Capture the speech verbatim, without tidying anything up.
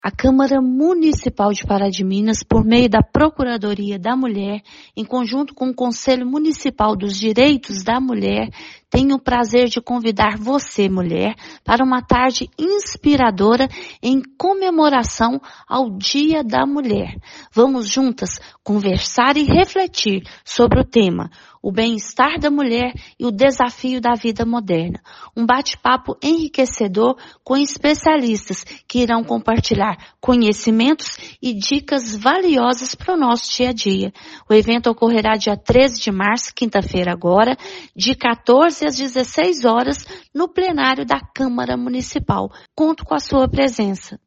A Câmara Municipal de Pará de Minas, por meio da Procuradoria da Mulher, em conjunto com o Conselho Municipal dos Direitos da Mulher, tem o prazer de convidar você, mulher, para uma tarde inspiradora em comemoração ao Dia da Mulher. Vamos juntas conversar e refletir sobre o tema o bem-estar da mulher e o desafio da vida moderna. Um bate-papo enriquecedor com especialistas que irão compartilhar conhecimentos e dicas valiosas para o nosso dia a dia. O evento ocorrerá dia treze de março, quinta-feira agora, de quatorze às dezesseis horas, no plenário da Câmara Municipal. Conto com a sua presença.